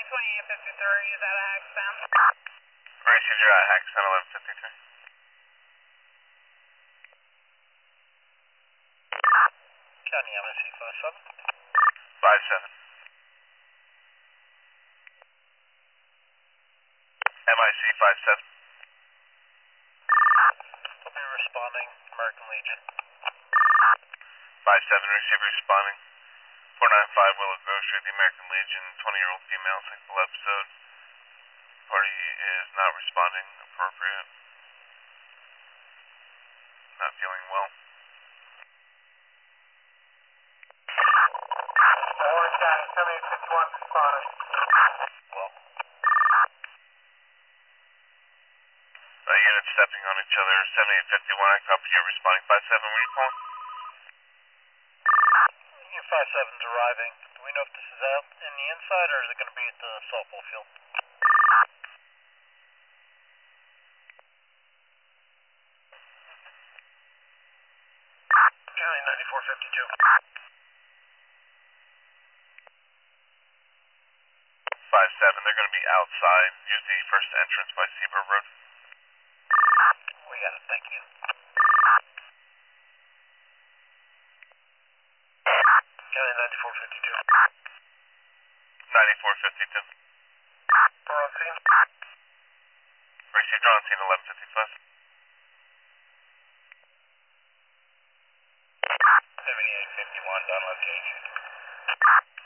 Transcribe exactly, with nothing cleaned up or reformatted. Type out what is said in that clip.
twenty-eight fifty-three, is that a Hackstown? Received, you're at Hackstown eleven fifty-three. County M I C five seven. five seven. M I C five seven. Will be responding, American Legion. five seven, receive responding. four nine five Willow Grove Street, the American Legion, twenty-year-old female, sexual episode. Party is not responding, appropriate. Not feeling well. Orange County, seventy-eight fifty-one, responding. Well. Uh, units stepping on each other, seventy-eight fifty-one, I copy you, responding five seven, where you calling? five seven's arriving. Do we know if this is out in the inside or is it going to be at the softball field? County ninety-four fifty-two. five seven, they're going to be outside. Use the first entrance by Seabird Road. We got it, thank you. County ninety-four fifty-two. ninety-four fifty-two. We're on scene. Received on scene eleven fifty-five. seventy-eight fifty-one, done location.